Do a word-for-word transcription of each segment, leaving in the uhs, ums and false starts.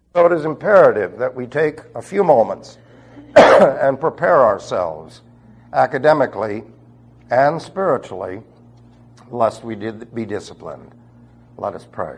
So it is imperative that we take a few moments and prepare ourselves academically and spiritually, lest we did be disciplined. Let us pray.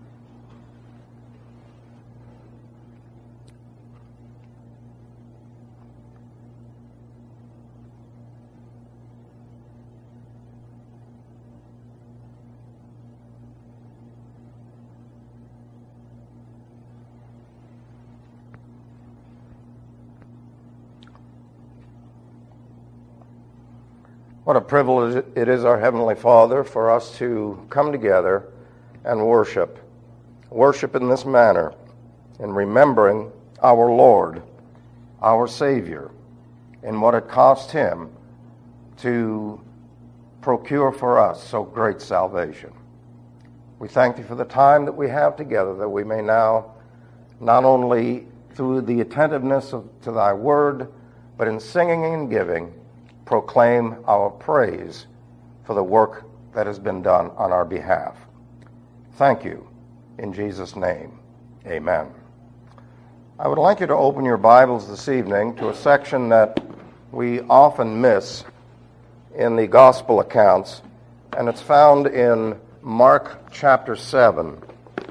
What a privilege it is, our Heavenly Father, for us to come together and worship. Worship in this manner, in remembering our Lord, our Savior, and what it cost Him to procure for us so great salvation. We thank Thee for the time that we have together, that we may now, not only through the attentiveness of, to Thy Word, but in singing and giving, proclaim our praise for the work that has been done on our behalf. Thank you. In Jesus' name, amen. I would like you to open your Bibles this evening to a section that we often miss in the gospel accounts, and it's found in Mark chapter seven.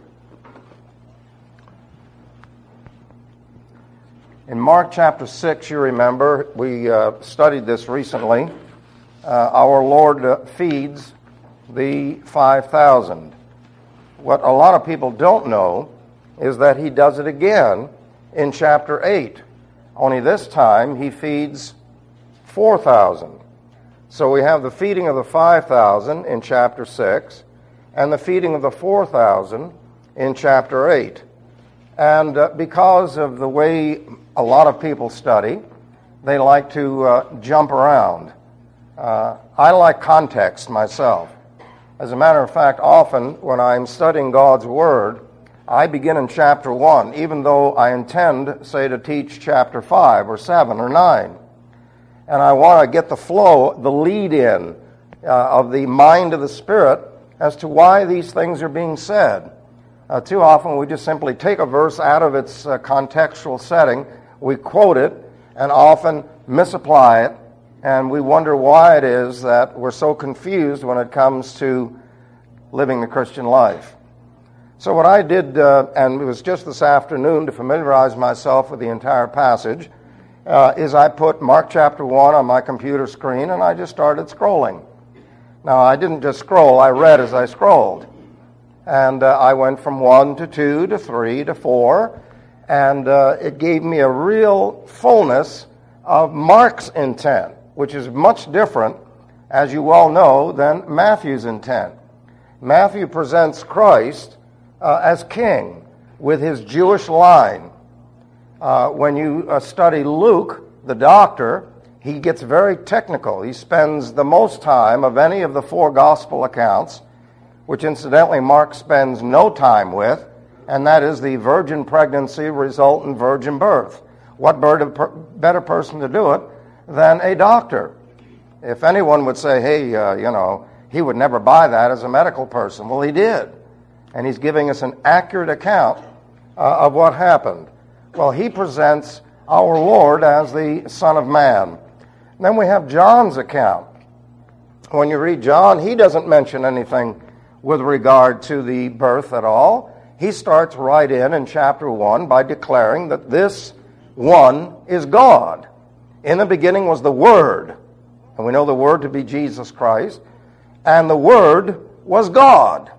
In Mark chapter six, you remember, we uh, studied this recently. Uh, our Lord uh, feeds the five thousand. What a lot of people don't know is that He does it again in chapter eight. Only this time, He feeds four thousand. So we have the feeding of the five thousand in chapter six, and the feeding of the four thousand in chapter eight. And uh, because of the way a lot of people study, they like to uh, jump around. Uh, I like context myself. As a matter of fact, often when I'm studying God's Word, I begin in chapter one, even though I intend, say, to teach chapter five or seven or nine. And I want to get the flow, the lead-in uh, of the mind of the Spirit as to why these things are being said. Uh, too often we just simply take a verse out of its uh, contextual setting, we quote it, and often misapply it, and we wonder why it is that we're so confused when it comes to living the Christian life. So what I did, uh, and it was just this afternoon to familiarize myself with the entire passage, uh, is I put Mark chapter one on my computer screen, and I just started scrolling. Now, I didn't just scroll, I read as I scrolled. And uh, I went from one to two to three to four, and uh, it gave me a real fullness of Mark's intent, which is much different, as you well know, than Matthew's intent. Matthew presents Christ uh, as king with his Jewish line. Uh, when you uh, study Luke, the doctor, he gets very technical. He spends the most time of any of the four gospel accounts, which incidentally Mark spends no time with, and that is the virgin pregnancy resultant virgin birth. What better person to do it than a doctor? If anyone would say, hey, uh, you know, he would never buy that as a medical person. Well, he did. And he's giving us an accurate account uh, of what happened. Well, he presents our Lord as the Son of Man. And then we have John's account. When you read John, he doesn't mention anything with regard to the birth at all. He starts right in in chapter one by declaring that this one is God. In the beginning was the Word, and we know the Word to be Jesus Christ, and the Word was God.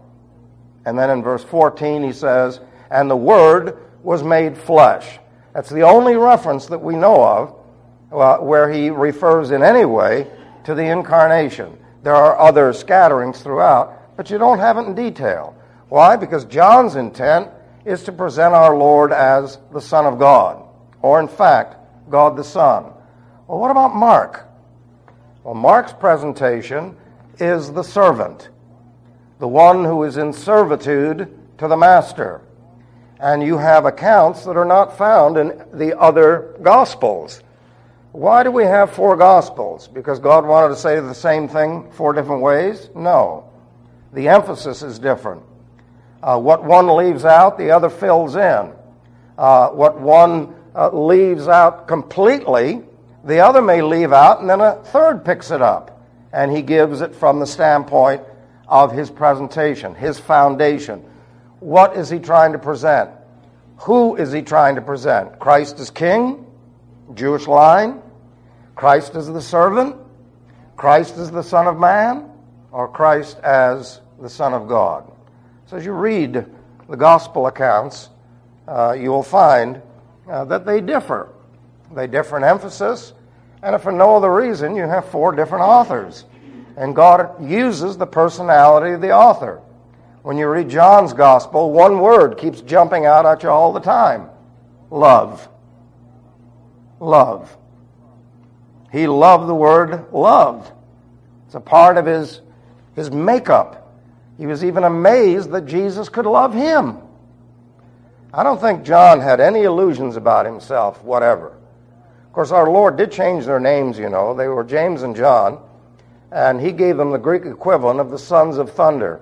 And then in verse fourteen he says, and the Word was made flesh. That's the only reference that we know of uh, where he refers in any way to the incarnation. There are other scatterings throughout, but you don't have it in detail. Why? Because John's intent is to present our Lord as the Son of God, or in fact, God the Son. Well, what about Mark? Well, Mark's presentation is the servant, the one who is in servitude to the master. And you have accounts that are not found in the other Gospels. Why do we have four Gospels? Because God wanted to say the same thing four different ways? No. The emphasis is different. Uh, what one leaves out, the other fills in. Uh, what one uh, leaves out completely, the other may leave out, and then a third picks it up. And he gives it from the standpoint of his presentation, his foundation. What is he trying to present? Who is he trying to present? Christ as king, Jewish line. Christ as the servant. Christ as the Son of Man, or Christ as the Son of God. So as you read the gospel accounts, uh, you will find uh, that they differ. They differ in emphasis, and if for no other reason, you have four different authors. And God uses the personality of the author. When you read John's gospel, one word keeps jumping out at you all the time. Love. Love. He loved the word love. It's a part of his, his makeup. He was even amazed that Jesus could love him. I don't think John had any illusions about himself, whatever. Of course, our Lord did change their names, you know. They were James and John, and he gave them the Greek equivalent of the sons of thunder.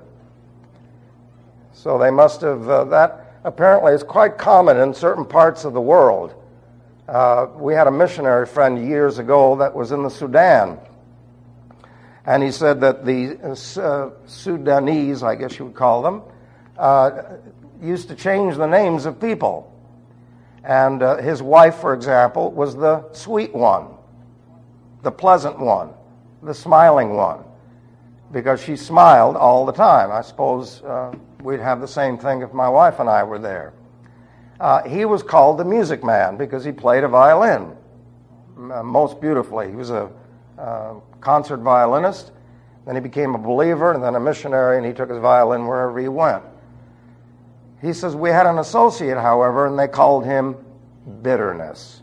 So they must have, uh, that apparently is quite common in certain parts of the world. Uh, we had a missionary friend years ago that was in the Sudan, and he said that the uh, Sudanese, I guess you would call them, uh, used to change the names of people. And uh, his wife, for example, was the sweet one, the pleasant one, the smiling one, because she smiled all the time. I suppose uh, we'd have the same thing if my wife and I were there. Uh, he was called the music man because he played a violin uh, most beautifully. He was a uh, concert violinist, then he became a believer, and then a missionary, and he took his violin wherever he went. He says, we had an associate, however, and they called him bitterness.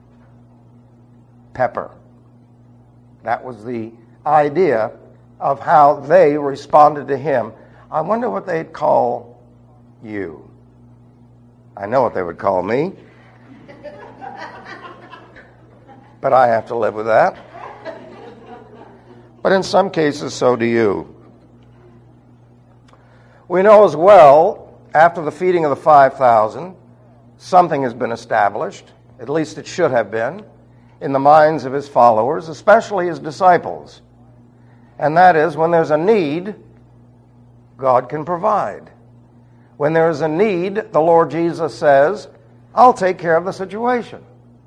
Pepper. That was the idea of how they responded to him. I wonder what they'd call you. I know what they would call me. But I have to live with that. But in some cases, so do you. We know as well, after the feeding of the five thousand, something has been established, at least it should have been, in the minds of his followers, especially his disciples. And that is, when there's a need, God can provide. When there is a need, the Lord Jesus says, I'll take care of the situation.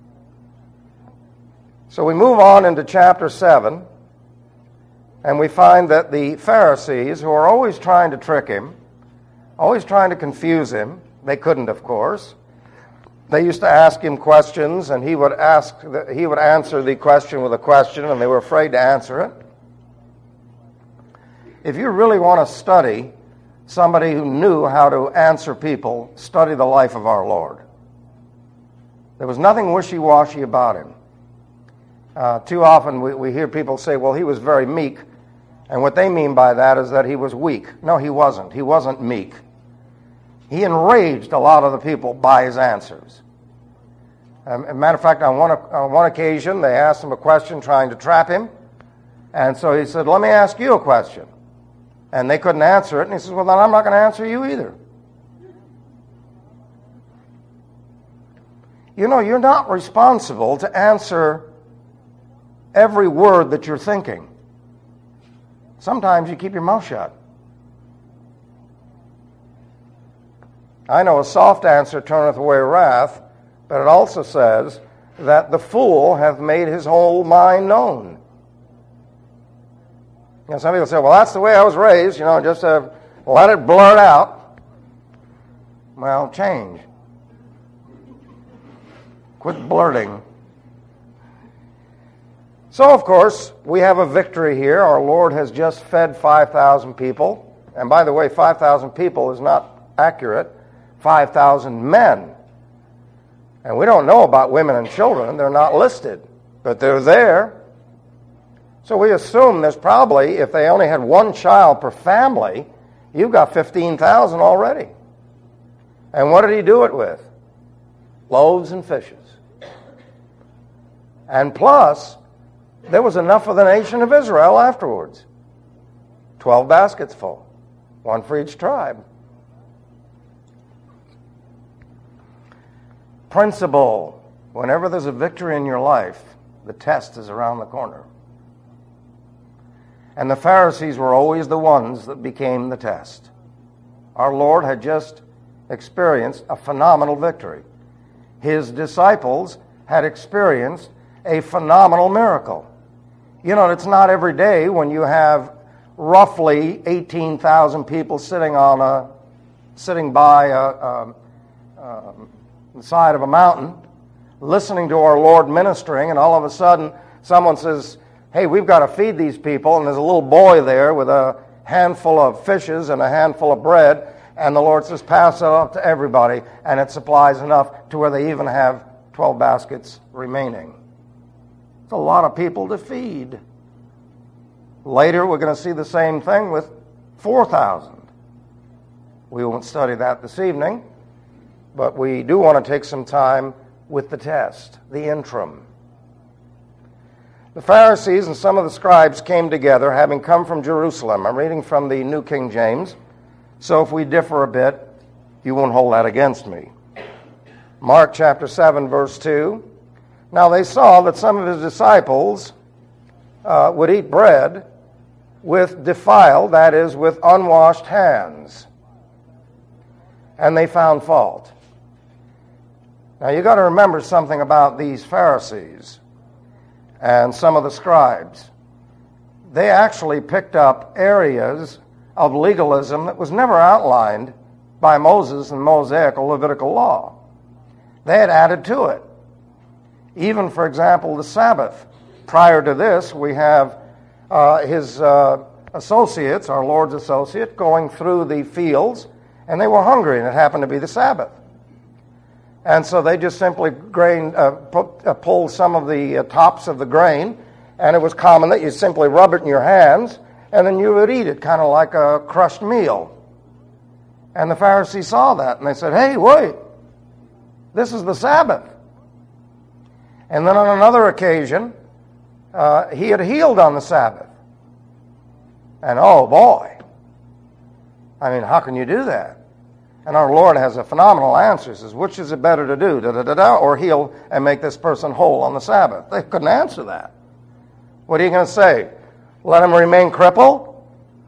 So we move on into chapter seven, and we find that the Pharisees, who are always trying to trick him, always trying to confuse him, they couldn't, of course. They used to ask him questions, and he would ask, he would answer the question with a question, and they were afraid to answer it. If you really want to study somebody who knew how to answer people, study the life of our Lord. There was nothing wishy-washy about him. Uh, too often we, we hear people say, well, he was very meek, and what they mean by that is that he was weak. No, he wasn't. He wasn't meek. He enraged a lot of the people by his answers. Um, as a matter of fact, on one, on one occasion, they asked him a question trying to trap him, and so he said, let me ask you a question. And they couldn't answer it, and he says, well, then I'm not going to answer you either. You know, you're not responsible to answer every word that you're thinking. Sometimes you keep your mouth shut. I know a soft answer turneth away wrath, but it also says that the fool hath made his whole mind known. You know, some people say, well, that's the way I was raised, you know, just uh, let it blurt out. Well, change. Quit blurting. So, of course, we have a victory here. Our Lord has just fed five thousand people. And by the way, five thousand people is not accurate. five thousand men. And we don't know about women and children. They're not listed. But they're there. So we assume there's probably, if they only had one child per family, you've got fifteen thousand already. And what did he do it with? Loaves and fishes. And plus, there was enough for the nation of Israel afterwards. Twelve baskets full. One for each tribe. principle. Whenever there's a victory in your life, the test is around the corner. And the Pharisees were always the ones that became the test. Our Lord had just experienced a phenomenal victory. His disciples had experienced a phenomenal miracle. You know, it's not every day when you have roughly eighteen thousand people sitting on a sitting by a, a, a, the side of a mountain, listening to our Lord ministering, and all of a sudden someone says, hey, we've got to feed these people, and there's a little boy there with a handful of fishes and a handful of bread, and the Lord says, pass it up to everybody, and it supplies enough to where they even have twelve baskets remaining. It's a lot of people to feed. Later, we're going to see the same thing with four thousand. We won't study that this evening, but we do want to take some time with the test, the interim. The Pharisees and some of the scribes came together, having come from Jerusalem. I'm reading from the New King James, so if we differ a bit, you won't hold that against me. Mark chapter seven, verse two. Now they saw that some of his disciples uh, would eat bread with defiled, that is, with unwashed hands. And they found fault. Now you've got to remember something about these Pharisees and some of the scribes. They actually picked up areas of legalism that was never outlined by Moses in Mosaic or Levitical law. They had added to it. Even, for example, the Sabbath. Prior to this, we have uh, his uh, associates, our Lord's associate, going through the fields, and they were hungry, and it happened to be the Sabbath. And so they just simply grain, uh, put, uh, pulled some of the uh, tops of the grain, and it was common that you simply rub it in your hands, and then you would eat it, kind of like a crushed meal. And the Pharisees saw that, and they said, hey, wait, this is the Sabbath. And then on another occasion, uh, he had healed on the Sabbath. And oh boy, I mean, how can you do that? And our Lord has a phenomenal answer. He says, which is it better to do, da da da da, or heal and make this person whole on the Sabbath? They couldn't answer that. What are you going to say? Let him remain crippled?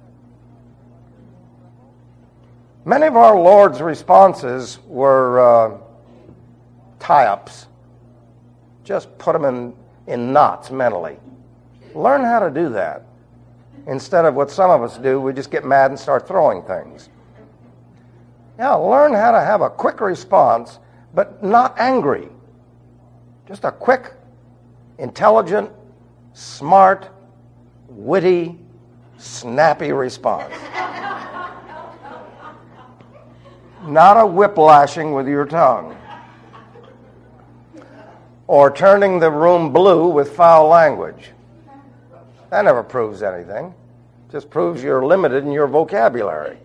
Many of our Lord's responses were uh, tie-ups. Just put them in, in knots mentally. Learn how to do that. Instead of what some of us do, we just get mad and start throwing things. Yeah, learn how to have a quick response, but not angry. Just a quick, intelligent, smart, witty, snappy response. Not a whiplashing with your tongue. Or turning the room blue with foul language. That never proves anything. Just proves you're limited in your vocabulary.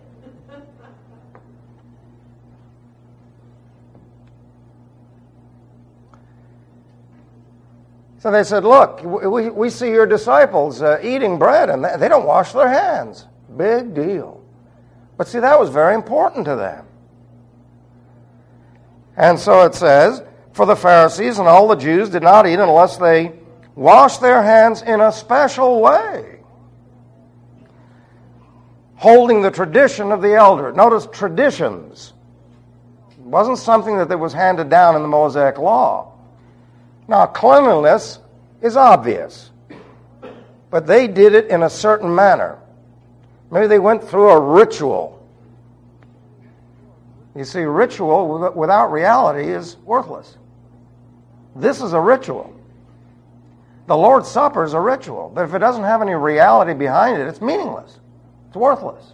So they said, look, we, we see your disciples uh, eating bread, and they don't wash their hands. Big deal. But see, that was very important to them. And so it says, for the Pharisees and all the Jews did not eat unless they washed their hands in a special way, holding the tradition of the elder. Notice traditions. It wasn't something that was handed down in the Mosaic law. Now, cleanliness is obvious, but they did it in a certain manner. Maybe they went through a ritual. You see, ritual without reality is worthless. This is a ritual. The Lord's Supper is a ritual, but if it doesn't have any reality behind it, it's meaningless. It's worthless.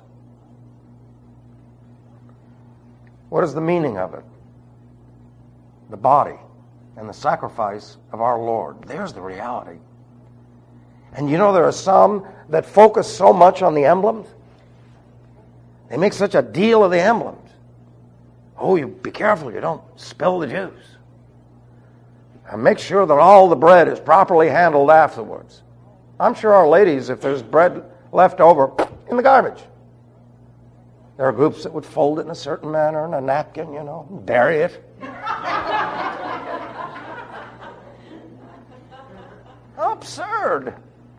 What is the meaning of it? The body and the sacrifice of our Lord. There's the reality. And you know, there are some that focus so much on the emblems. They make such a deal of the emblems. Oh, you be careful you don't spill the juice. And make sure that all the bread is properly handled afterwards. I'm sure our ladies, if there's bread left over, in the garbage. There are groups that would fold it in a certain manner, in a napkin, you know, bury it. absurd.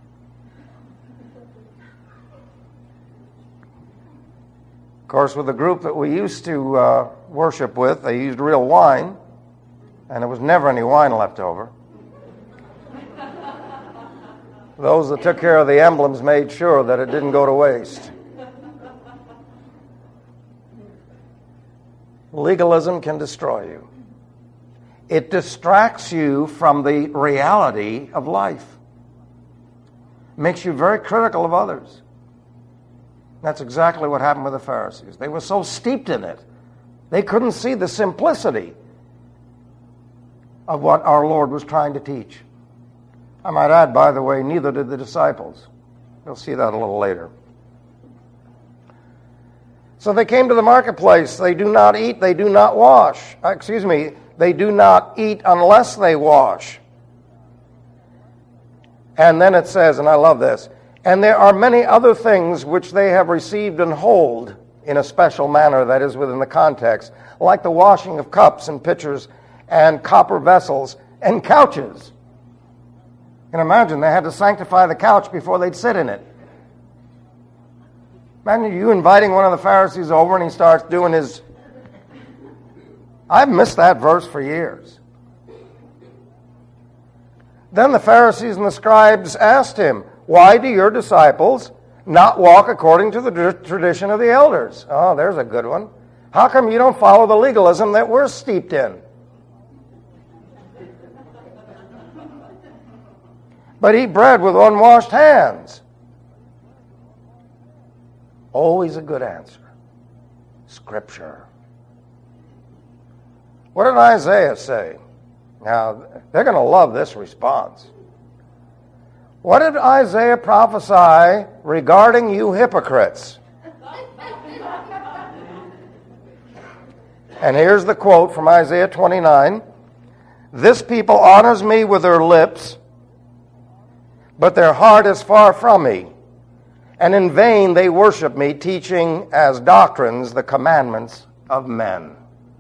Of course, with the group that we used to uh, worship with, they used real wine, and there was never any wine left over. Those that took care of the emblems made sure that it didn't go to waste. Legalism can destroy you. It distracts you from the reality of life. Makes you very critical of others. That's exactly what happened with the Pharisees. They were so steeped in it, they couldn't see the simplicity of what our Lord was trying to teach. I might add, by the way, neither did the disciples. You'll see that a little later. So they came to the marketplace. They do not eat, they do not wash. Excuse me, they do not eat unless they wash. And then it says, and I love this, and there are many other things which they have received and hold in a special manner, that is within the context, like the washing of cups and pitchers and copper vessels and couches. You can imagine they had to sanctify the couch before they'd sit in it. Imagine you inviting one of the Pharisees over and he starts doing his... I've missed that verse for years. Then the Pharisees and the scribes asked him, why do your disciples not walk according to the tradition of the elders? Oh, there's a good one. How come you don't follow the legalism that we're steeped in? But eat bread with unwashed hands. Always a good answer. Scripture. What did Isaiah say? Now, they're going to love this response. What did Isaiah prophesy regarding you hypocrites? And here's the quote from Isaiah twenty-nine. This people honors me with their lips, but their heart is far from me. And in vain they worship me, teaching as doctrines the commandments of men.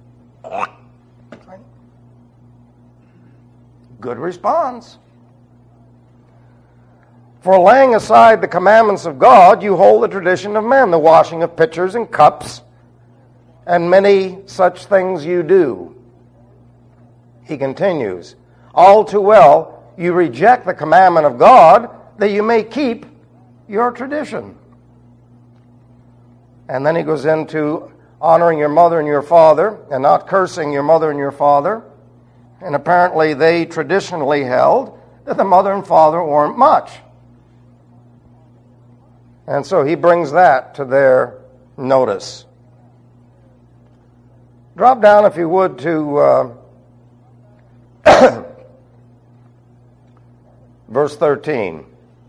Good response. For laying aside the commandments of God, you hold the tradition of men, the washing of pitchers and cups, and many such things you do. He continues, all too well, you reject the commandment of God that you may keep your tradition. And then he goes into honoring your mother and your father and not cursing your mother and your father. And apparently they traditionally held that the mother and father weren't much. And so he brings that to their notice. Drop down, if you would, to uh, verse thirteen.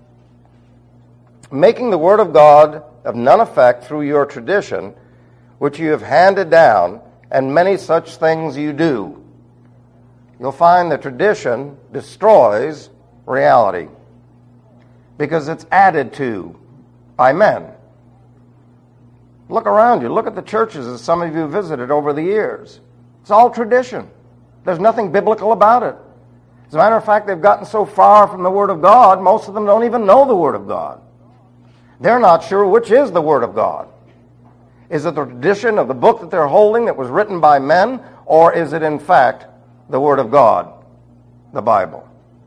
Making the word of God of none effect through your tradition, which you have handed down, and many such things you do. You'll find that tradition destroys reality because it's added to by men. Look around you. Look at the churches that some of you visited over the years. It's all tradition. There's nothing biblical about it. As a matter of fact, they've gotten so far from the Word of God, most of them don't even know the Word of God. They're not sure which is the Word of God. Is it the tradition of the book that they're holding that was written by men, or is it in fact the Word of God, the Bible?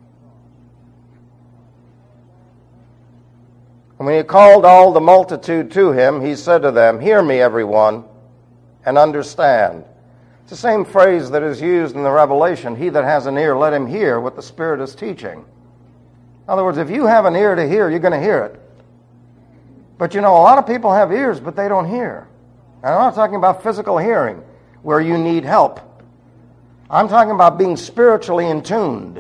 And when he called all the multitude to him, he said to them, hear me, everyone, and understand. It's the same phrase that is used in the Revelation, he that has an ear, let him hear what the Spirit is teaching. In other words, if you have an ear to hear, you're going to hear it. But you know, a lot of people have ears, but they don't hear. And I'm not talking about physical hearing, where you need help. I'm talking about being spiritually in tuned.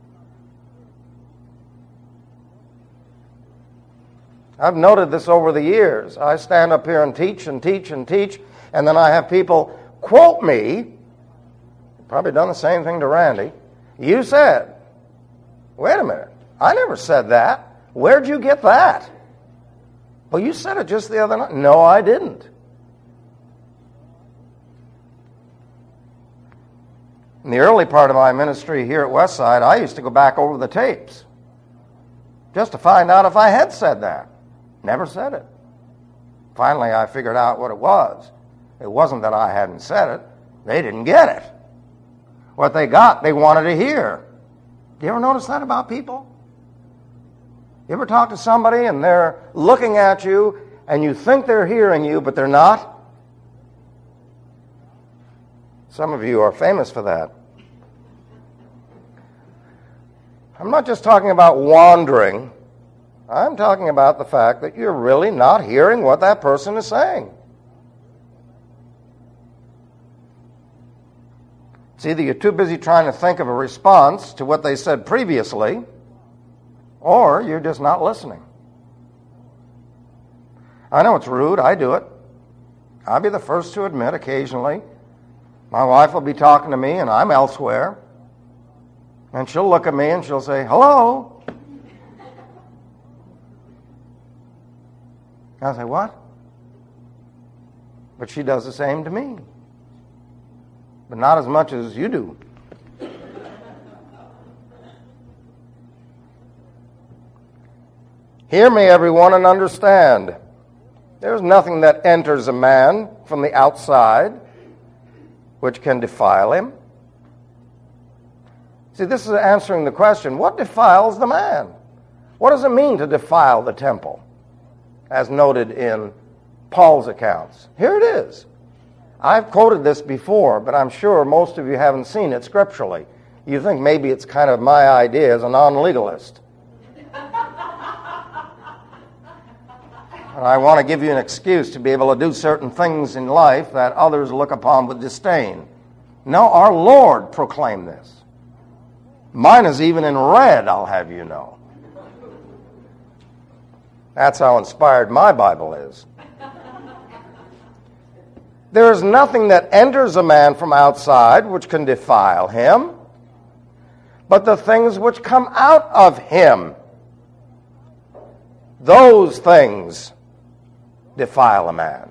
I've noted this over the years. I stand up here and teach and teach and teach, and then I have people quote me, probably done the same thing to Randy. You said, wait a minute, I never said that. Where'd you get that? Well, you said it just the other night. No, I didn't. In the early part of my ministry here at Westside, I used to go back over the tapes. just to find out if I had said that. Never said it. Finally, I figured out what it was. It wasn't that I hadn't said it. They didn't get it. What they got, they wanted to hear. Do you ever notice that about people? You ever talk to somebody and they're looking at you and you think they're hearing you, but they're not? Some of you are famous for that. I'm not just talking about wandering. I'm talking about the fact that you're really not hearing what that person is saying. It's either you're too busy trying to think of a response to what they said previously, or you're just not listening. I know it's rude. I do it. I'll be the first to admit occasionally my wife will be talking to me and I'm elsewhere, and she'll look at me and she'll say, "Hello?" I'll say, "What?" But she does the same to me. But not as much as you do. Hear me, everyone, and understand. There's nothing that enters a man from the outside which can defile him. See, this is answering the question, what defiles the man? What does it mean to defile the temple, as noted in Paul's accounts? Here it is. I've quoted this before, but I'm sure most of you haven't seen it scripturally. You think maybe it's kind of my idea as a non-legalist. And I want to give you an excuse to be able to do certain things in life that others look upon with disdain. No, our Lord proclaimed this. Mine is even in red, I'll have you know. That's how inspired my Bible is. There is nothing that enters a man from outside which can defile him, but the things which come out of him, those things defile a man.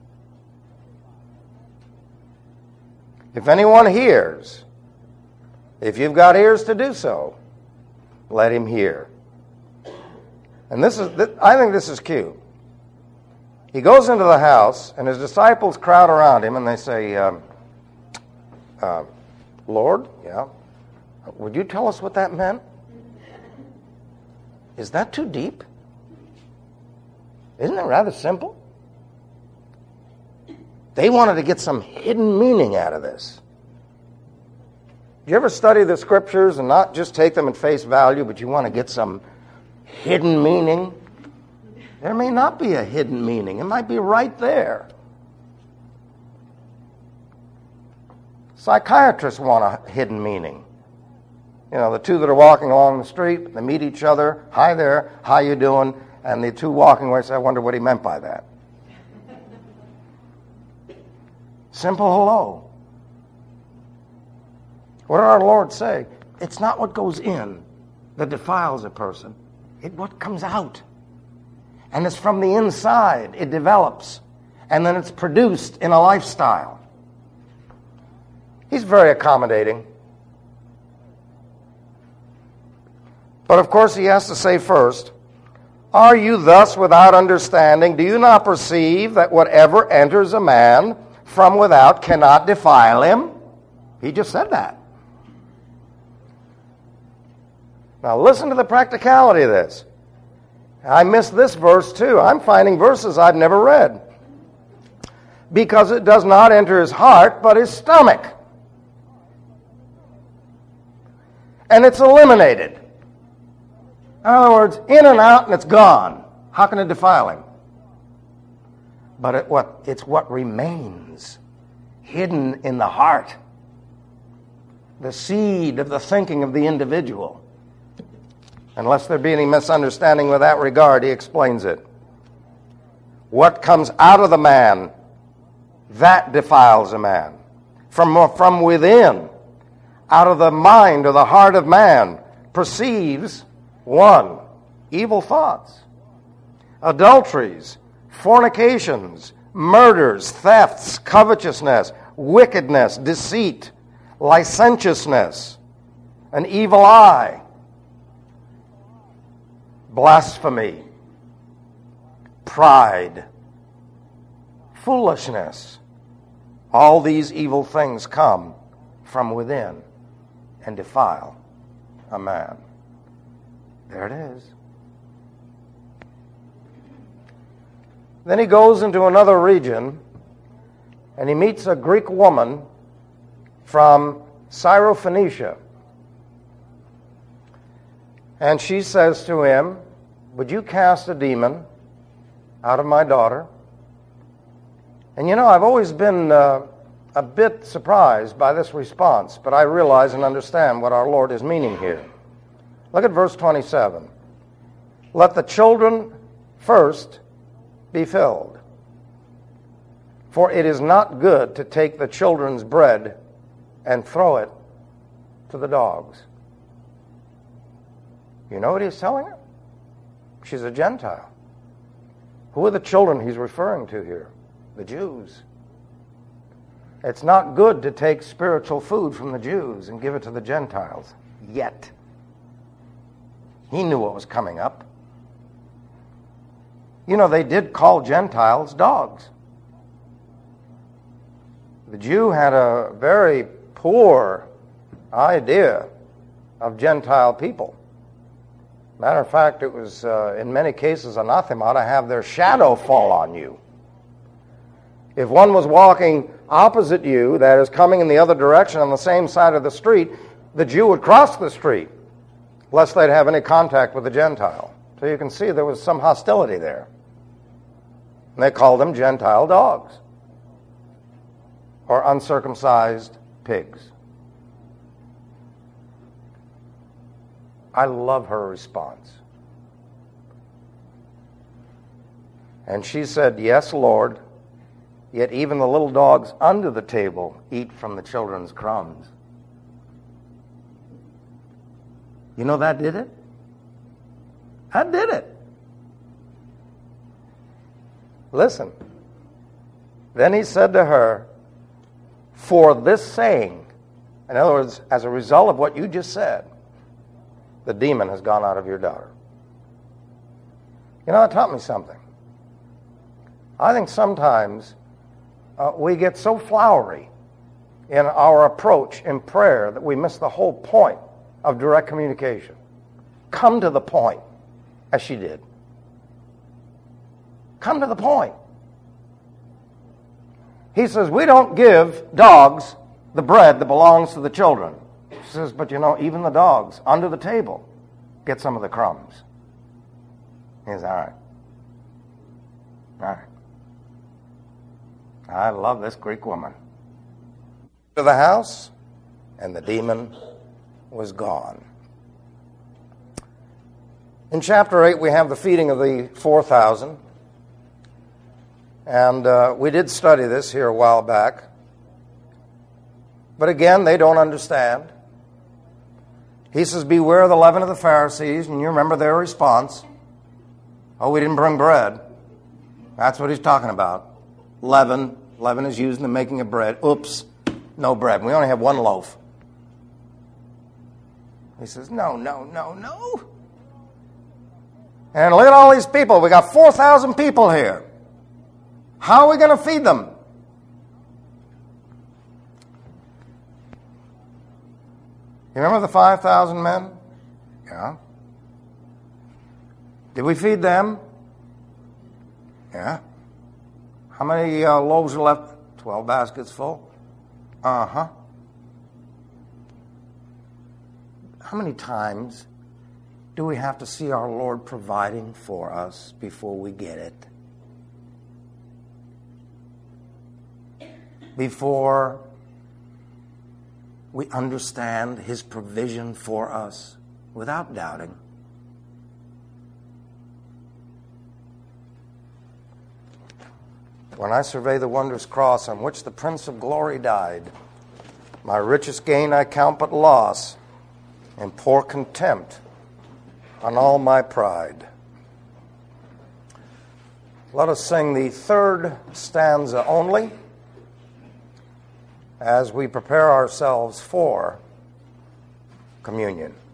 If anyone hears, if you've got ears to do so, let him hear. And this is, I think this is cute. He goes into the house, and his disciples crowd around him, and they say, um, uh, Lord, yeah, would you tell us what that meant? Is that too deep? Isn't it rather simple? They wanted to get some hidden meaning out of this. Do you ever study the scriptures and not just take them at face value, but you want to get some hidden meaning? There may not be a hidden meaning. It might be right there. Psychiatrists want a hidden meaning. You know, the two that are walking along the street, they meet each other. Hi there, how you doing? And the two walking away say, I wonder what he meant by that. Simple hello. What did our Lord say? It's not what goes in that defiles a person. It's what comes out. And it's from the inside. It develops. And then it's produced in a lifestyle. He's very accommodating. But of course he has to say first, are you thus without understanding? Do you not perceive that whatever enters a man from without cannot defile him? He just said that. Now listen to the practicality of this. I missed this verse too. I'm finding verses I've never read. Because it does not enter his heart, but his stomach. And it's eliminated. In other words, in and out and it's gone. How can it defile him? But it, what, it's what remains hidden in the heart. The seed of the thinking of the individual. Unless there be any misunderstanding with that regard, he explains it. What comes out of the man, that defiles a man. From, from within, out of the mind or the heart of man, perceives, one, evil thoughts, adulteries, fornications, murders, thefts, covetousness, wickedness, deceit, licentiousness, an evil eye, blasphemy, pride, foolishness. All these evil things come from within and defile a man. There it is. Then he goes into another region and he meets a Greek woman from Syrophoenicia. And she says to him, "Would you cast a demon out of my daughter?" And you know, I've always been uh, a bit surprised by this response, but I realize and understand what our Lord is meaning here. Look at verse twenty-seven. "Let the children first be filled, for it is not good to take the children's bread and throw it to the dogs." You know what he's telling her? She's a Gentile. Who are the children he's referring to here? The Jews. It's not good to take spiritual food from the Jews and give it to the Gentiles. Yet. He knew what was coming up. You know, they did call Gentiles dogs. The Jew had a very poor idea of Gentile people. Matter of fact, it was, uh, in many cases, anathema to have their shadow fall on you. If one was walking opposite you, that is, coming in the other direction on the same side of the street, the Jew would cross the street, lest they'd have any contact with the Gentile. So you can see there was some hostility there. And they called them Gentile dogs, or uncircumcised pigs. I love her response. And she said, "Yes, Lord, yet even the little dogs under the table eat from the children's crumbs." You know that did it? That did it. Listen. Then he said to her, "For this saying," in other words, as a result of what you just said, "the demon has gone out of your daughter." You know, it taught me something. I think sometimes uh, we get so flowery in our approach in prayer that we miss the whole point of direct communication. Come to the point, as she did. Come to the point. He says, "We don't give dogs the bread that belongs to the children." She says, "But you know, even the dogs under the table get some of the crumbs." He says, "All right. All right. I love this Greek woman." To the house, and the demon was gone. In chapter eight, we have the feeding of the four thousand. And uh, we did study this here a while back. But again, they don't understand. He says, "Beware of the leaven of the Pharisees." And you remember their response. "Oh, we didn't bring bread." That's what he's talking about. Leaven. Leaven is used in the making of bread. Oops, no bread. We only have one loaf. He says, "No, no, no, no. And look at all these people. We got four thousand people here. How are we going to feed them?" You remember the five thousand men? Yeah. Did we feed them? Yeah. How many uh, loaves are left? Twelve baskets full. Uh-huh. How many times do we have to see our Lord providing for us before we get it? Before we understand His provision for us without doubting. When I survey the wondrous cross on which the Prince of Glory died, my richest gain I count but loss, and pour contempt on all my pride. Let us sing the third stanza only as we prepare ourselves for communion.